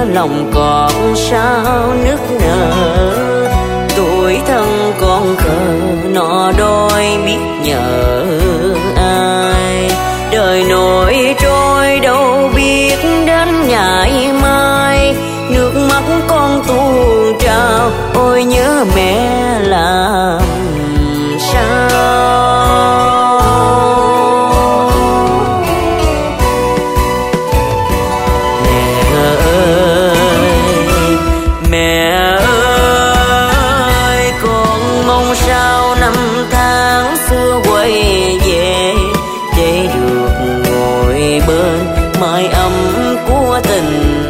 lòng còn sao nức nở. Tuổi thân con khờ nọ đôi biết nhờ ai. Đời nổi trôi đâu biết đến ngày mai. Nước mắt con tuôn trào ôi nhớ mẹ làm sao. Mái ấm của tình